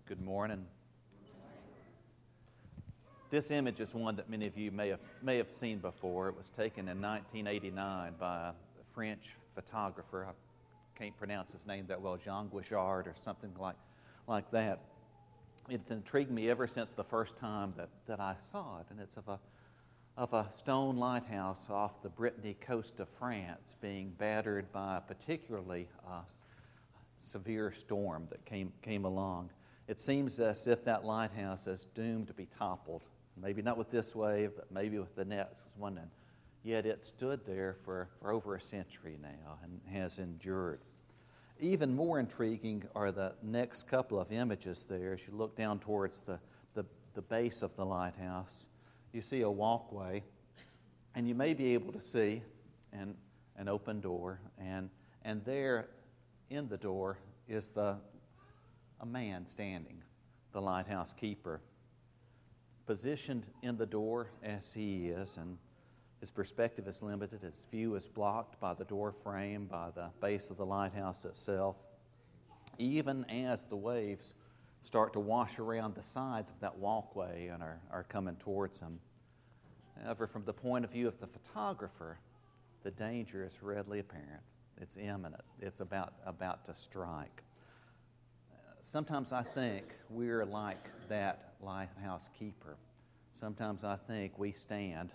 Good morning. This image is one that many of you may have seen before. It was taken in 1989 by a French photographer. I can't pronounce his name that well, Jean Guichard or something like that. It's intrigued me ever since the first time that I saw it, and it's of a stone lighthouse off the Brittany coast of France being battered by a particularly severe storm that came along. It seems as if that lighthouse is doomed to be toppled. Maybe not with this wave, but maybe with the next one. And yet it stood there for over a century now and has endured. Even more intriguing are the next couple of images there. As you look down towards the base of the lighthouse, you see a walkway, and you may be able to see an open door, and there in the door is a man standing, the lighthouse keeper, positioned in the door as he is, and his perspective is limited. His view is blocked by the door frame, by the base of the lighthouse itself. Even as the waves start to wash around the sides of that walkway and are coming towards him. However, from the point of view of the photographer, the danger is readily apparent. It's imminent. It's about to strike. Sometimes I think we're like that lighthouse keeper. Sometimes I think we stand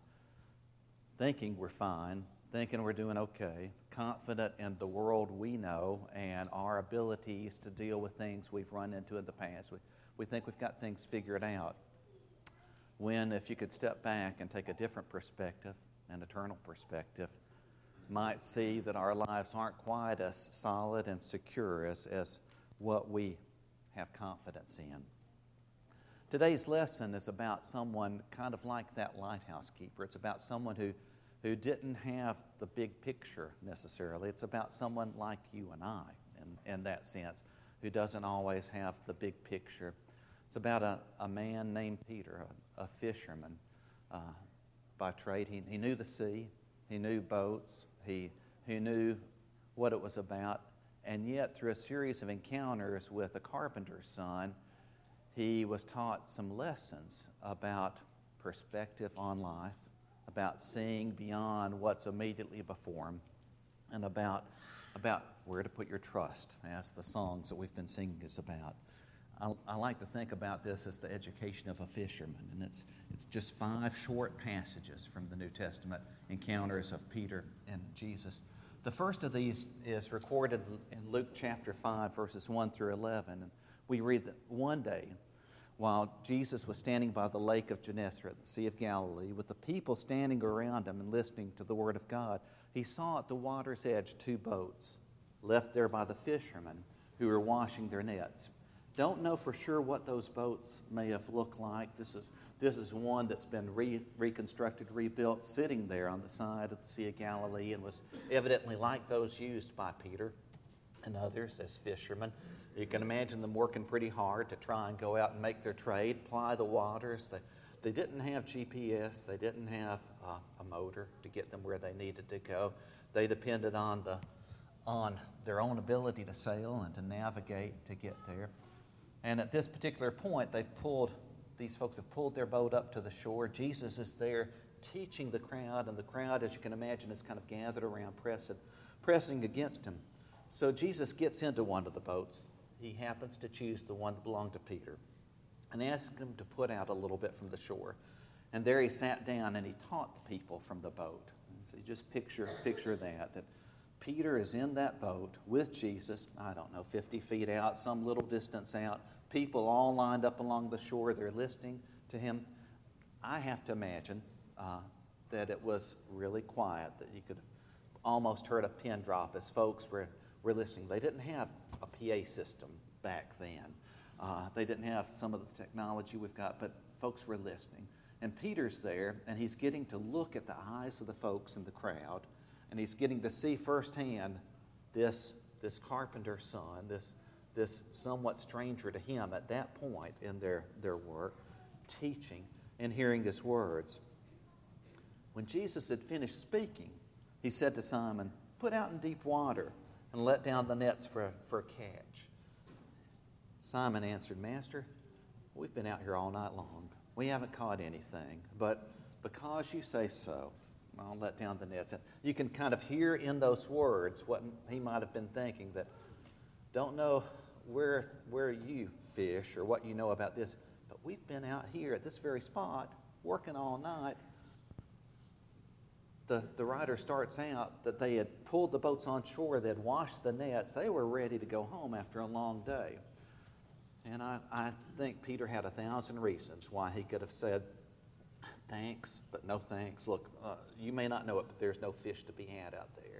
thinking we're fine, thinking we're doing okay, confident in the world we know and our abilities to deal with things we've run into in the past. We think we've got things figured out. When if you could step back and take a different perspective, an eternal perspective, might see that our lives aren't quite as solid and secure as what we have confidence in. Today's lesson is about someone kind of like that lighthouse keeper. It's about someone who didn't have the big picture necessarily. It's about someone like you and I in that sense, who doesn't always have the big picture. It's about a man named Peter, a fisherman by trade. He knew the sea. He knew boats. He knew what it was about. And yet, through a series of encounters with a carpenter's son, he was taught some lessons about perspective on life, about seeing beyond what's immediately before him, and about where to put your trust, as the songs that we've been singing is about. I like to think about this as the education of a fisherman, and it's just 5 short passages from the New Testament encounters of Peter and Jesus. The first of these is recorded in Luke chapter 5, verses 1 through 11. And we read that one day, while Jesus was standing by the lake of Gennesaret, the Sea of Galilee, with the people standing around him and listening to the word of God, he saw at the water's edge 2 boats left there by the fishermen who were washing their nets. Don't know for sure what those boats may have looked like. This is one that's been reconstructed, rebuilt, sitting there on the side of the Sea of Galilee, and was evidently like those used by Peter and others as fishermen. You can imagine them working pretty hard to try and go out and make their trade, ply the waters. They didn't have GPS. They didn't have a motor to get them where they needed to go. They depended on their own ability to sail and to navigate to get there. And at this particular point, these folks have pulled their boat up to the shore. Jesus is there teaching the crowd, and the crowd, as you can imagine, is kind of gathered around, pressing against him. So Jesus gets into one of the boats. He happens to choose the one that belonged to Peter, and asks him to put out a little bit from the shore. And there he sat down and he taught the people from the boat. So you just picture that Peter is in that boat with Jesus, 50 feet out, some little distance out. People all lined up along the shore. They're listening to him. I have to imagine that it was really quiet, that you could have almost heard a pin drop as folks were listening. They didn't have a PA system back then. They didn't have some of the technology we've got, but folks were listening. And Peter's there, and he's getting to look at the eyes of the folks in the crowd, and he's getting to see firsthand this carpenter's son, this somewhat stranger to him at that point in their work, teaching and hearing his words. When Jesus had finished speaking, he said to Simon, "Put out in deep water and let down the nets for a catch." Simon answered, Master, we've been out here all night long. We haven't caught anything, but because you say so, I'll let down the nets. And you can kind of hear in those words what he might have been thinking, that don't know where you fish or what you know about this, but we've been out here at this very spot working all night. The writer starts out that they had pulled the boats on shore, they had washed the nets, they were ready to go home after a long day. And I think Peter had 1,000 reasons why he could have said, thanks, but no thanks. Look, you may not know it, but there's no fish to be had out there.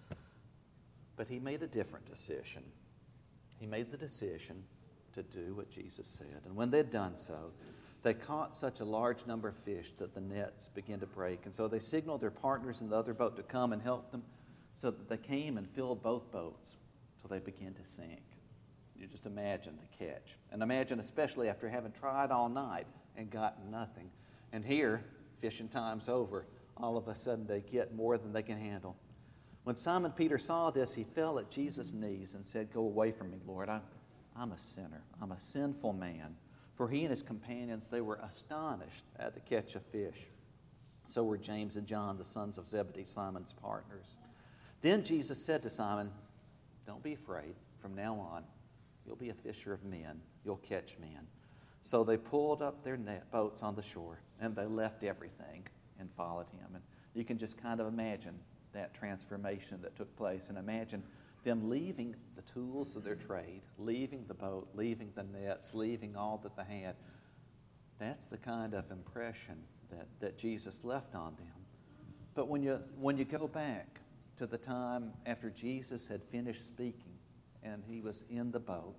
But he made a different decision. He made the decision to do what Jesus said. And when they'd done so, they caught such a large number of fish that the nets began to break. And so they signaled their partners in the other boat to come and help them, so that they came and filled both boats till they began to sink. You just imagine the catch. And imagine, especially after having tried all night and gotten nothing. And here, fishing time's over. All of a sudden, they get more than they can handle. When Simon Peter saw this, he fell at Jesus' knees and said, Go away from me, Lord. I'm a sinner. I'm a sinful man. For he and his companions, they were astonished at the catch of fish. So were James and John, the sons of Zebedee, Simon's partners. Then Jesus said to Simon, Don't be afraid. From now on, you'll be a fisher of men. You'll catch men. So they pulled up their boats on the shore, and they left everything and followed him. And you can just kind of imagine that transformation that took place, and imagine them leaving the tools of their trade, leaving the boat, leaving the nets, leaving all that they had. That's the kind of impression that Jesus left on them. But when you go back to the time after Jesus had finished speaking and he was in the boat,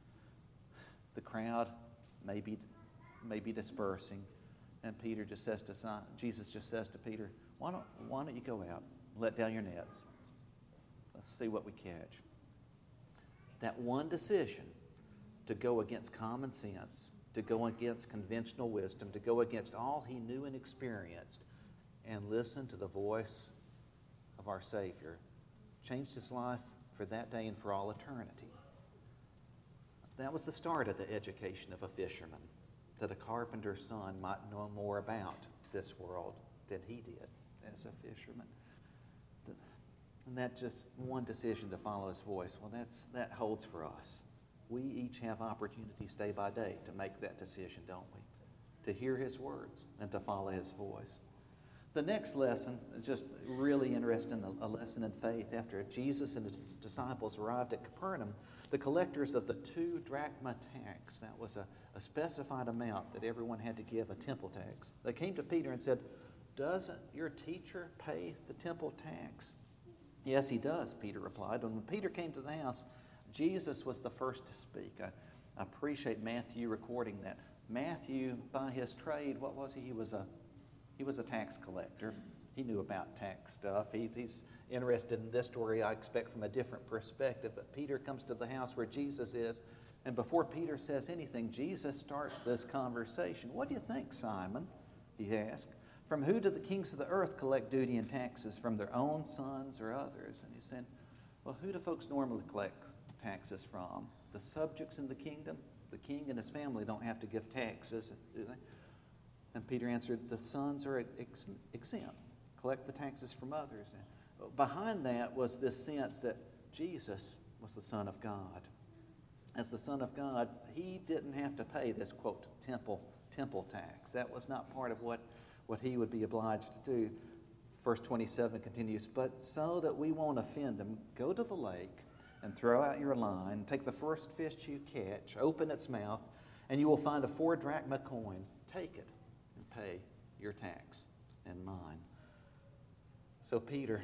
the crowd may be dispersing, and Jesus just says to Peter, why don't you go out, let down your nets. Let's see what we catch. That one decision to go against common sense, to go against conventional wisdom, to go against all he knew and experienced, and listen to the voice of our Savior, changed his life for that day and for all eternity. That was the start of the education of a fisherman, that a carpenter's son might know more about this world than he did as a fisherman. And that just one decision to follow his voice, well, that holds for us. We each have opportunities day by day to make that decision, don't we? To hear his words and to follow his voice. The next lesson is just really interesting, a lesson in faith. After Jesus and his disciples arrived at Capernaum, the collectors of the 2 drachma tax, that was a specified amount that everyone had to give, a temple tax. They came to Peter and said, Doesn't your teacher pay the temple tax? Yes, he does, Peter replied. And when Peter came to the house, Jesus was the first to speak. I appreciate Matthew recording that. Matthew, by his trade, what was he? He was a tax collector. He knew about tax stuff. He's interested in this story, I expect, from a different perspective. But Peter comes to the house where Jesus is, and before Peter says anything, Jesus starts this conversation. What do you think, Simon? He asked. From who do the kings of the earth collect duty and taxes? From their own sons or others? And he said, well, who do folks normally collect taxes from? The subjects in the kingdom? The king and his family don't have to give taxes, do they? And Peter answered, the sons are exempt. Collect the taxes from others. And behind that was this sense that Jesus was the Son of God. As the Son of God, he didn't have to pay this, quote, temple tax. That was not part of what he would be obliged to do. Verse 27 continues, but so that we won't offend them, go to the lake and throw out your line, take the first fish you catch, open its mouth, and you will find a 4 drachma coin. Take it and pay your tax and mine. So Peter,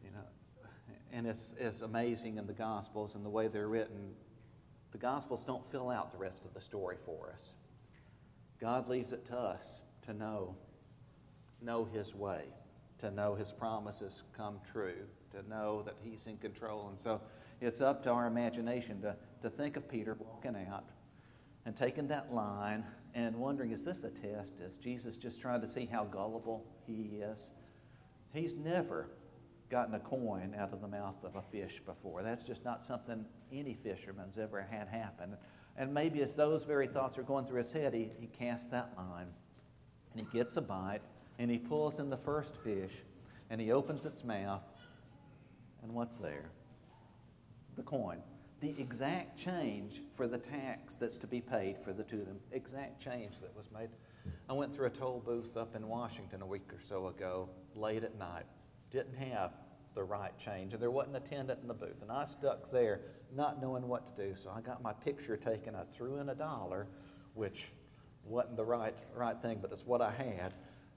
and it's amazing in the Gospels and the way they're written, the Gospels don't fill out the rest of the story for us. God leaves it to us to know his way, to know his promises come true, to know that he's in control. And so it's up to our imagination to think of Peter walking out and taking that line and wondering, is this a test? Is Jesus just trying to see how gullible he is? He's never gotten a coin out of the mouth of a fish before. That's just not something any fisherman's ever had happen. And maybe as those very thoughts are going through his head, he casts that line, and he gets a bite, and he pulls in the first fish, and he opens its mouth, and what's there? The coin. The exact change for the tax that's to be paid for the two of them. Exact change that was made. I went through a toll booth up in Washington a week or so ago, late at night. Didn't have the right change, and there wasn't an attendant in the booth. And I stuck there not knowing what to do. So I got my picture taken. I threw in $1, which wasn't the right thing, but it's what I had.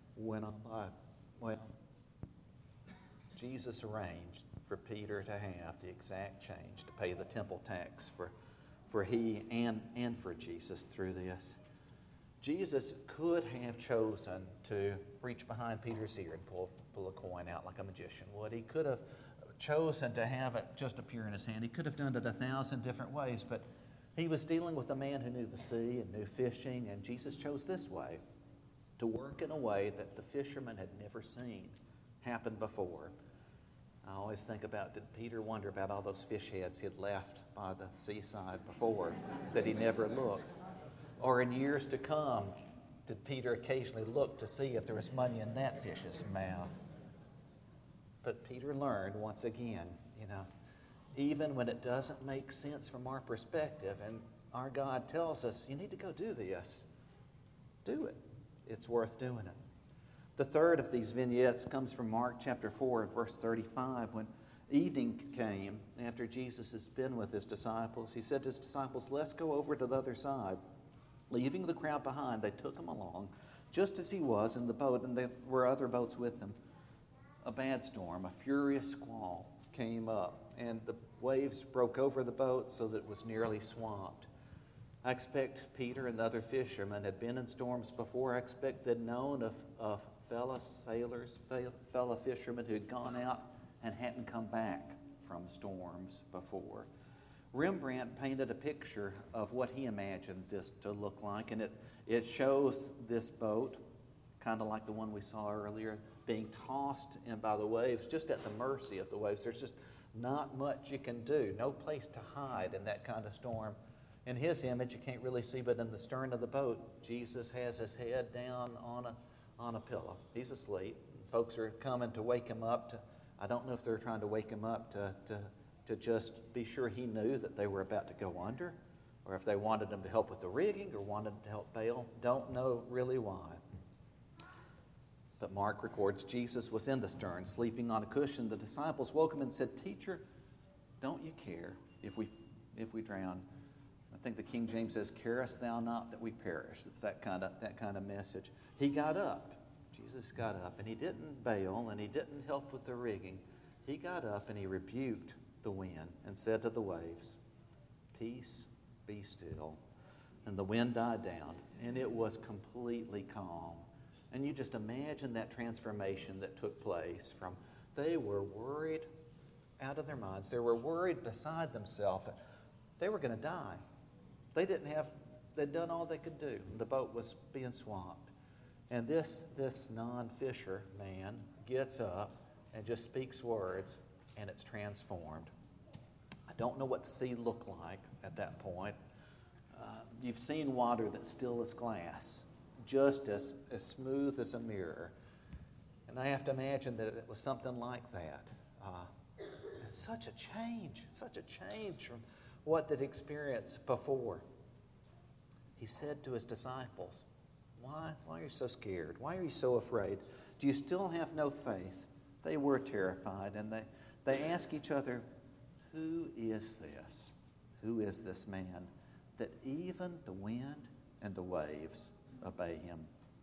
Jesus arranged for Peter to have the exact change to pay the temple tax for he and for Jesus through this. Jesus could have chosen to reach behind Peter's ear and pull a coin out like a magician would. He could have chosen to have it just appear in his hand. He could have done it 1,000 different ways, but he was dealing with a man who knew the sea and knew fishing, and Jesus chose this way, to work in a way that the fishermen had never seen happen before. I always think about, did Peter wonder about all those fish heads he had left by the seaside before that he never looked? Or in years to come, did Peter occasionally look to see if there was money in that fish's mouth? But Peter learned once again, even when it doesn't make sense from our perspective, and our God tells us, you need to go do this, do it. It's worth doing it. The third of these vignettes comes from Mark chapter 4, verse 35. When evening came, after Jesus has been with his disciples, he said to his disciples, let's go over to the other side. Leaving the crowd behind, they took him along, just as he was in the boat, and there were other boats with him. A bad storm, a furious squall came up, and the waves broke over the boat so that it was nearly swamped. I expect Peter and the other fishermen had been in storms before. I expect they'd known of fellow sailors, fellow fishermen who had gone out and hadn't come back from storms before. Rembrandt painted a picture of what he imagined this to look like, and it shows this boat, kind of like the one we saw earlier, being tossed in by the waves, just at the mercy of the waves. There's just not much you can do, no place to hide in that kind of storm. In his image, you can't really see, but in the stern of the boat, Jesus has his head down on a pillow. He's asleep. Folks are coming to wake him up. I don't know if they're trying to wake him up to just be sure he knew that they were about to go under, or if they wanted him to help with the rigging or wanted to help bail. Don't know really why. But Mark records Jesus was in the stern, sleeping on a cushion. The disciples woke him and said, Teacher, don't you care if we drown? I think the King James says, carest thou not that we perish. It's that kind of message. He got up. Jesus got up, and he didn't bail, and he didn't help with the rigging. He got up, and he rebuked the wind and said to the waves, Peace, be still. And the wind died down, and it was completely calm. And you just imagine that transformation that took place from they were worried out of their minds. They were worried beside themselves that they were going to die. They'd done all they could do. The boat was being swamped. And this non-fisher man gets up and just speaks words, and it's transformed. I don't know what the sea looked like at that point. You've seen water that's still as glass, just as smooth as a mirror. And I have to imagine that it was something like that. It's such a change from what they'd experienced before. He said to his disciples, Why are you so scared? Why are you so afraid? Do you still have no faith? They were terrified, and they asked each other, Who is this? Who is this man that even the wind and the waves obey him?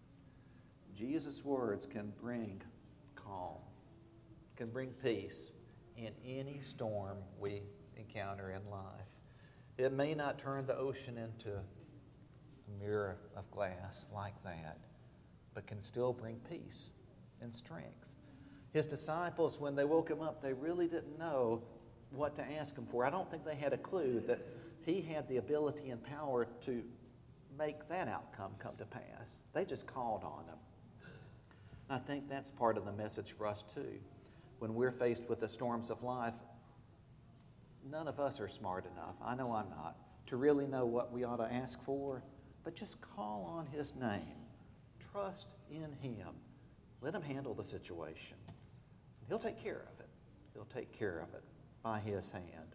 Jesus' words can bring calm, can bring peace in any storm we encounter in life. It may not turn the ocean into a mirror of glass like that, but can still bring peace and strength. His disciples, when they woke him up, they really didn't know what to ask him for. I don't think they had a clue that he had the ability and power to make that outcome come to pass. They just called on him. And I think that's part of the message for us too. When we're faced with the storms of life, none of us are smart enough. I know I'm not. to really know what we ought to ask for, but just call on His name. Trust in Him. Let Him handle the situation. He'll take care of it. He'll take care of it by His hand.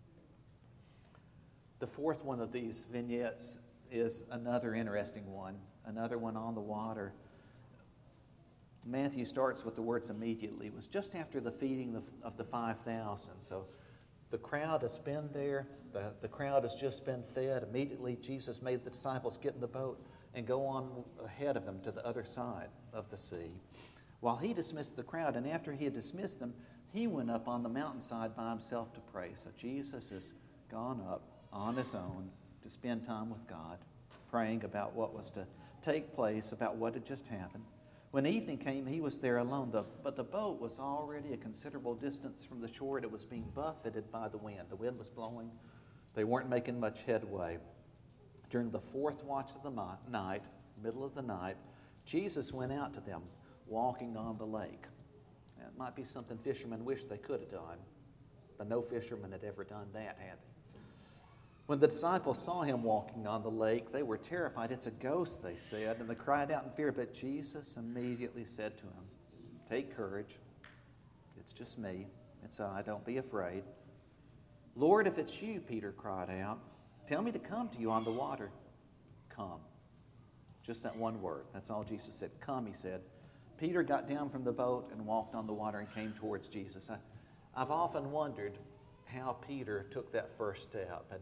The fourth one of these vignettes is another interesting one, another one on the water. Matthew starts with the words immediately. It was just after the feeding of the 5,000. So the crowd has been there. The crowd has just been fed. Immediately, Jesus made the disciples get in the boat and go on ahead of them to the other side of the sea. While He dismissed the crowd, and after He had dismissed them, He went up on the mountainside by Himself to pray. So Jesus has gone up on His own to spend time with God, praying about what was to take place, about what had just happened. When evening came, He was there alone, but the boat was already a considerable distance from the shore, and it was being buffeted by the wind. The wind was blowing. They weren't making much headway. During the fourth watch of the night, middle of the night, Jesus went out to them, walking on the lake. Now, it might be something fishermen wish they could have done, but no fisherman had ever done that, had they? When the disciples saw Him walking on the lake, they were terrified. "It's a ghost," they said, and they cried out in fear. But Jesus immediately said to him, "Take courage. It's just me. It's I. Don't be afraid." "Lord, if it's you," Peter cried out, "tell me to come to you on the water." "Come." Just that one word. That's all Jesus said. "Come," He said. Peter got down from the boat and walked on the water and came towards Jesus. I've often wondered how Peter took that first step. And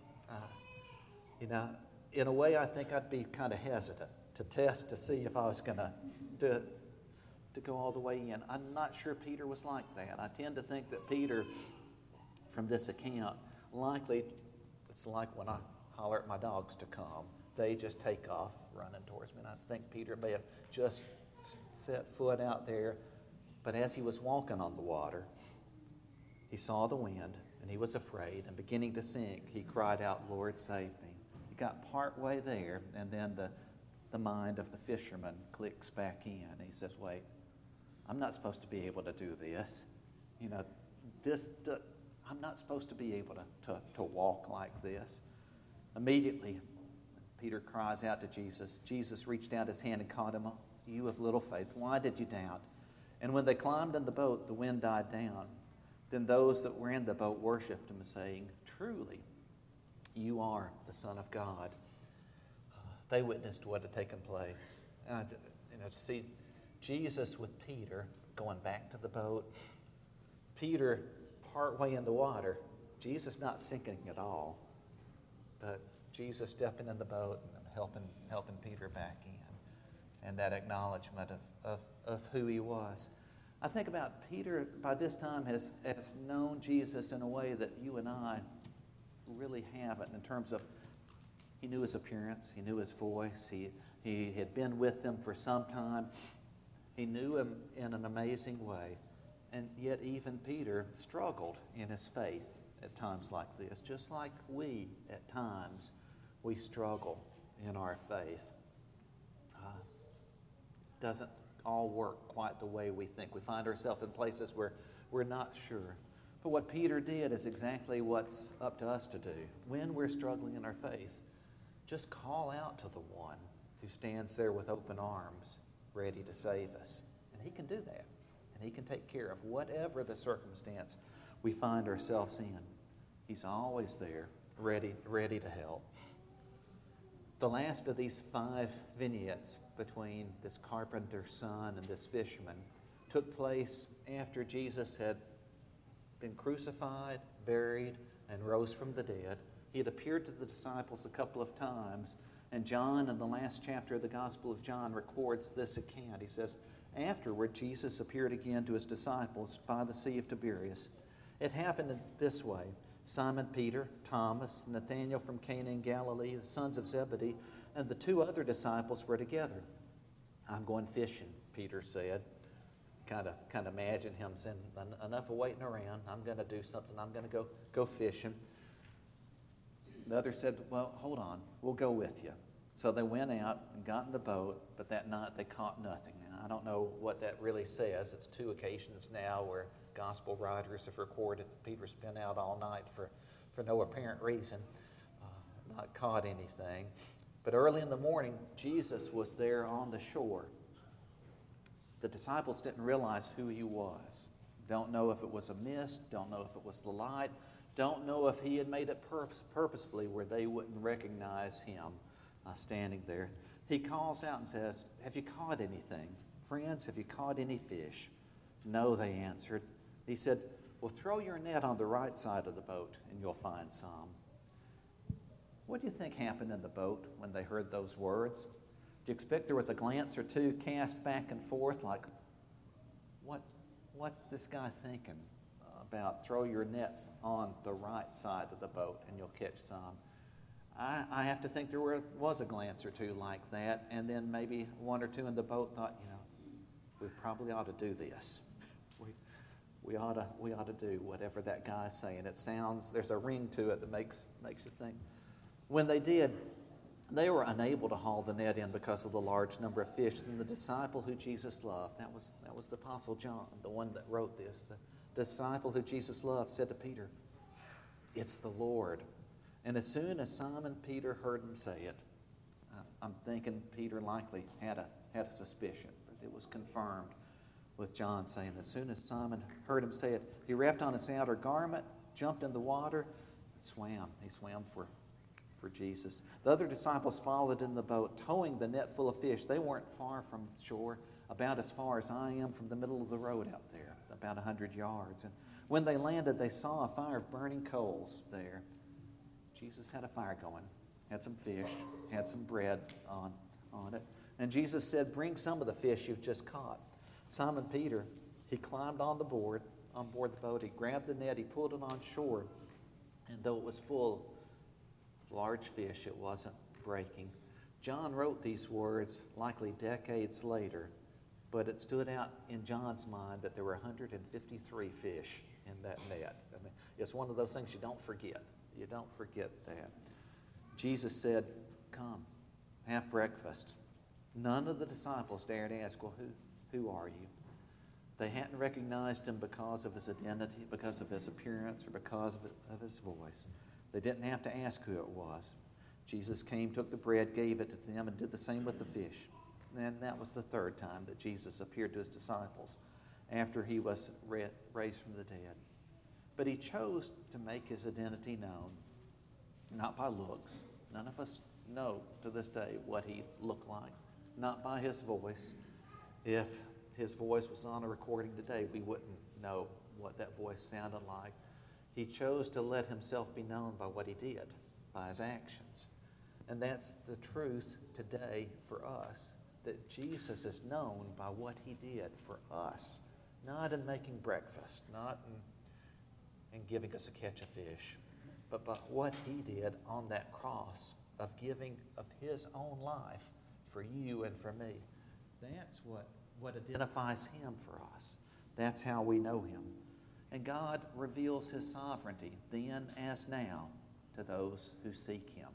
in a way, I think I'd be kind of hesitant to test to see if I was going to go all the way in. I'm not sure Peter was like that. I tend to think that Peter, from this account, likely it's like when I holler at my dogs to come. They just take off running towards me. And I think Peter may have just set foot out there. But as he was walking on the water, he saw the wind, and he was afraid, and beginning to sink, he cried out, "Lord, save me." He got part way there, and then the mind of the fisherman clicks back in. And he says, "Wait, I'm not supposed to be able to do this. I'm not supposed to be able to walk like this." Immediately, Peter cries out to Jesus. Jesus reached out His hand and caught him. "You of little faith, why did you doubt?" And when they climbed in the boat, the wind died down. Then those that were in the boat worshipped Him, saying, "Truly, you are the Son of God." They witnessed what had taken place. To see Jesus with Peter going back to the boat, Peter partway in the water, Jesus not sinking at all, but Jesus stepping in the boat and helping Peter back in, and that acknowledgement of who He was. I think about Peter by this time has known Jesus in a way that you and I really haven't, in terms of he knew His appearance, He knew His voice, he had been with them for some time. He knew Him in an amazing way. And yet even Peter struggled in his faith at times like this, just like we at times, we struggle in our faith. Doesn't all work quite the way we think. We find ourselves in places where we're not sure. But what Peter did is exactly what's up to us to do. When we're struggling in our faith, just call out to the one who stands there with open arms, ready to save us. And He can do that. And He can take care of whatever the circumstance we find ourselves in. He's always there, ready to help. The last of these 5 vignettes between this carpenter's son and this fisherman took place after Jesus had been crucified, buried, and rose from the dead. He had appeared to the disciples a couple of times, and John, in the last chapter of the Gospel of John, records this account. He says, "Afterward, Jesus appeared again to His disciples by the Sea of Tiberias. It happened in this way. Simon Peter, Thomas, Nathanael from Cana in Galilee, the sons of Zebedee, and the 2 other disciples were together. 'I'm going fishing,' Peter said." Kind of imagine him saying, "Enough of waiting around. I'm going to do something. I'm going to go fishing." The other said, "Well, hold on. We'll go with you." So they went out and got in the boat, but that night they caught nothing. Now, I don't know what that really says. It's 2 occasions now where gospel writers have recorded that Peter spent out all night for no apparent reason. not caught anything. But early in the morning, Jesus was there on the shore. The disciples didn't realize who he was. Don't know if it was a mist, don't know if it was the light, don't know if he had made it purposefully where they wouldn't recognize him standing there. He calls out and says, "Have you caught anything? Friends, have you caught any fish?" "No," they answered. He said, "Well, throw your net on the right side of the boat and you'll find some." What do you think happened in the boat when they heard those words? Do you expect there was a glance or two cast back and forth like, what's this guy thinking about throw your nets on the right side of the boat and you'll catch some? I have to think there was a glance or two like that, and then maybe one or two in the boat thought, we probably ought to do this. We ought to do whatever that guy's saying. It sounds, there's a ring to it that makes you think. When they did, they were unable to haul the net in because of the large number of fish. And the disciple who Jesus loved, that was the Apostle John, the one that wrote this. The disciple who Jesus loved said to Peter, "It's the Lord." And as soon as Simon Peter heard him say it, I'm thinking Peter likely had a suspicion, but it was confirmed with John saying, as soon as Simon heard him say it, he wrapped on his outer garment, jumped in the water, and swam. He swam for Jesus. The other disciples followed in the boat, towing the net full of fish. They weren't far from shore, about as far as I am from the middle of the road out there, about 100 yards. And when they landed, they saw a fire of burning coals there. Jesus had a fire going, had some fish, had some bread on it. And Jesus said, "Bring some of the fish you've just caught." Simon Peter, he climbed on board the boat. He grabbed the net, he pulled it on shore, and though it was full of large fish, it wasn't breaking. John wrote these words likely decades later, but it stood out in John's mind that there were 153 fish in that net. I mean, it's one of those things you don't forget. You don't forget that. Jesus said, "Come, have breakfast." None of the disciples dared ask, "Well, who are you?" They hadn't recognized him because of his identity, because of his appearance, or because of his voice. They didn't have to ask who it was. Jesus came, took the bread, gave it to them, and did the same with the fish. And that was the third time that Jesus appeared to his disciples after he was raised from the dead. But he chose to make his identity known, not by looks. None of us know to this day what he looked like, not by his voice. If his voice was on a recording today, we wouldn't know what that voice sounded like. He chose to let himself be known by what he did, by his actions. And that's the truth today for us, that Jesus is known by what he did for us, not in making breakfast, not in giving us a catch of fish, but by what he did on that cross of giving of his own life for you and for me. That's what identifies him for us. That's how we know him. And God reveals his sovereignty then as now to those who seek him.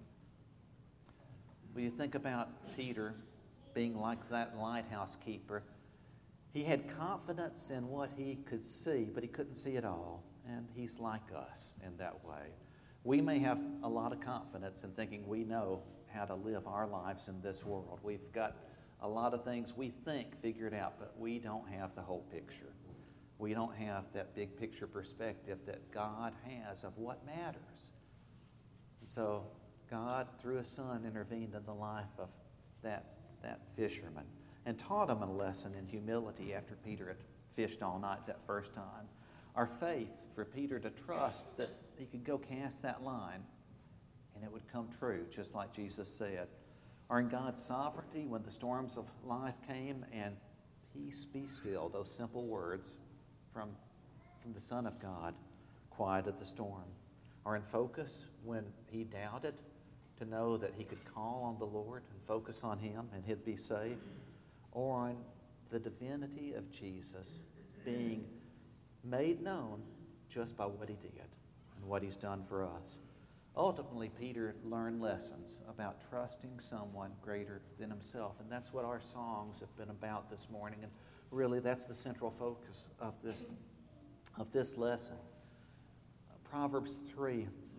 When you think about Peter being like that lighthouse keeper, he had confidence in what he could see, but he couldn't see it all. And he's like us in that way. We may have a lot of confidence in thinking we know how to live our lives in this world. We've got a lot of things we think figured out, but we don't have the whole picture. We don't have that big picture perspective that God has of what matters. And so God, through his Son, intervened in the life of that fisherman and taught him a lesson in humility after Peter had fished all night that first time. Our faith for Peter to trust that he could go cast that line and it would come true, just like Jesus said. Or in God's sovereignty, when the storms of life came, and peace be still, those simple words from the Son of God quieted the storm. Or in focus, when he doubted, to know that he could call on the Lord and focus on him and he'd be safe. Or on the divinity of Jesus being made known just by what he did and what he's done for us. Ultimately, Peter learned lessons about trusting someone greater than himself, and that's what our songs have been about this morning, and really that's the central focus of this lesson. Proverbs 3,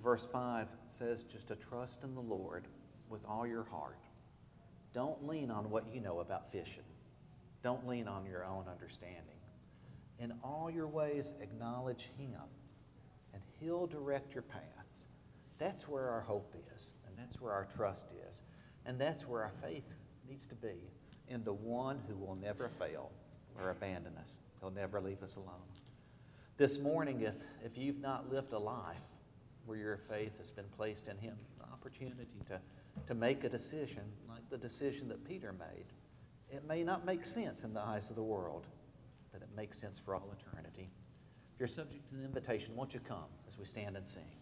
verse 5 says just to trust in the Lord with all your heart. Don't lean on what you know about fishing. Don't lean on your own understanding. In all your ways, acknowledge Him, and He'll direct your paths. That's where our hope is, and that's where our trust is, and that's where our faith needs to be, in the one who will never fail or abandon us. He'll never leave us alone. This morning, if you've not lived a life where your faith has been placed in Him, an opportunity to make a decision like the decision that Peter made. It may not make sense in the eyes of the world, but it makes sense for all eternity. If you're subject to the invitation, won't you come as we stand and sing?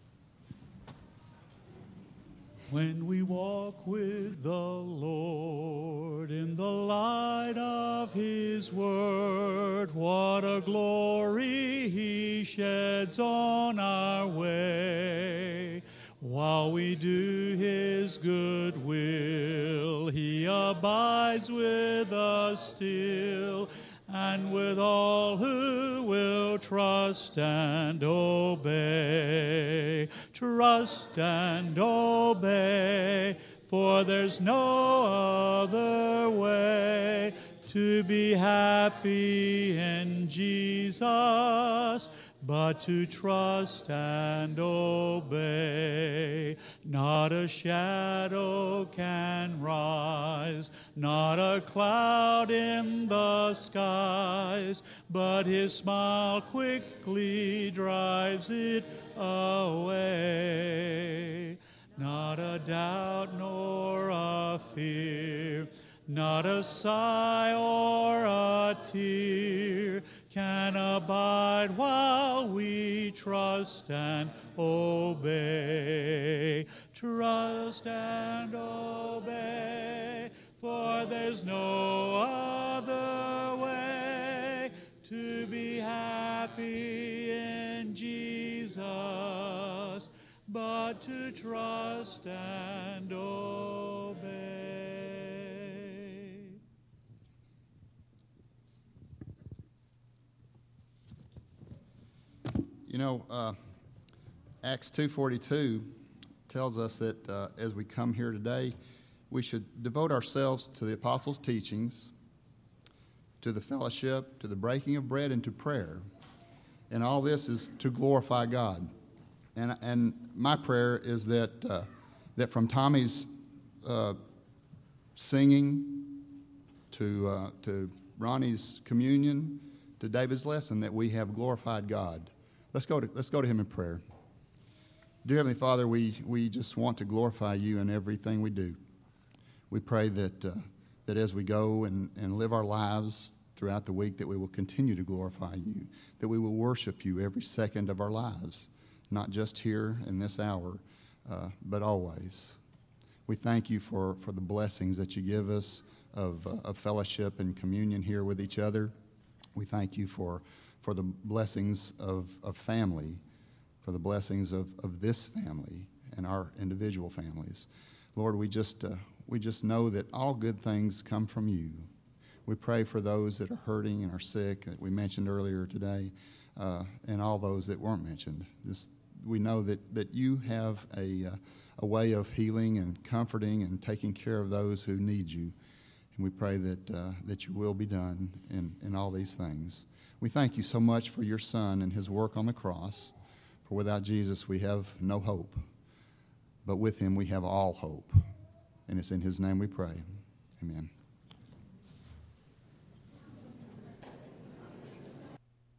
When we walk with the Lord in the light of His word, what a glory He sheds on our way. While we do His good will, He abides with us still, and with all who will trust and obey. Trust and obey, for there's no other way to be happy in Jesus but to trust and obey. Not a shadow can rise, not a cloud in the skies, but His smile quickly drives it away. Not a doubt nor a fear, not a sigh or a tear can abide while we trust and obey. Trust and obey, for there's no other way to be happy in Jesus but to trust and obey. You know, Acts 2:42 tells us that as we come here today, we should devote ourselves to the apostles' teachings, to the fellowship, to the breaking of bread, and to prayer. And all this is to glorify God. And my prayer is that from Tommy's singing to Ronnie's communion to David's lesson, that we have glorified God. Let's go to him in prayer. Dear Heavenly Father, we just want to glorify You in everything we do. We pray that as we go and live our lives throughout the week, that we will continue to glorify You, that we will worship You every second of our lives, not just here in this hour, but always. We thank You for the blessings that You give us of fellowship and communion here with each other. We thank You for the blessings of family, for the blessings of this family and our individual families. Lord, we just know that all good things come from You. We pray for those that are hurting and are sick that we mentioned earlier today, and all those that weren't mentioned. We know that You have a way of healing and comforting and taking care of those who need You. And we pray that Your will be done in all these things. We thank You so much for Your Son and His work on the cross. For without Jesus, we have no hope. But with Him, we have all hope. And it's in His name we pray. Amen.